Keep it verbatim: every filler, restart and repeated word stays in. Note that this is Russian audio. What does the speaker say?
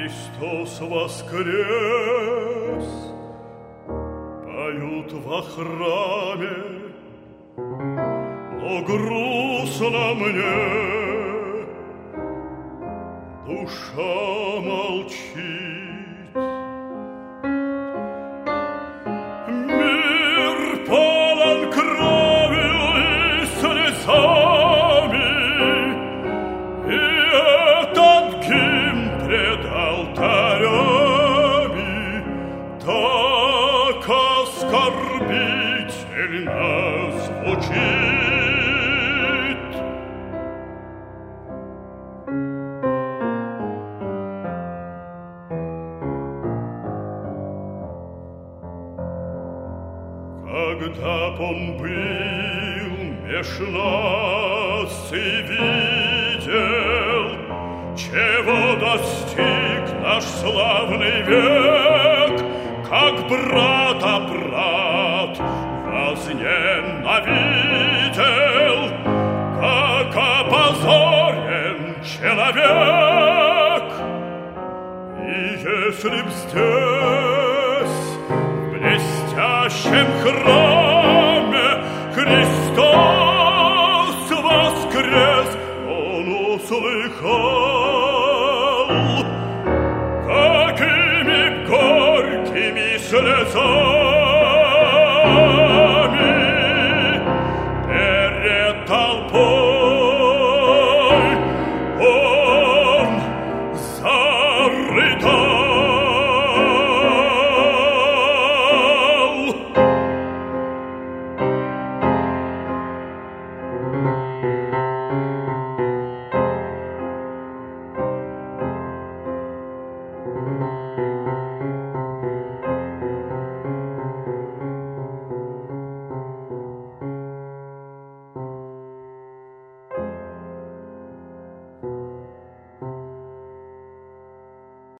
Христос воскрес! Поют во храме, но грустно мне, душа молчит. Мир полон кровью и слезами, и этот гимн пред алтарями так оскорбительно звучит. Когда б он был меж нас и видел, чего достиг наш славный век, как брата брат возненавидел, как опозорен человек. И если б здесь, в блестящем храме, Христос воскрес, он услыхал, какими горькими слезами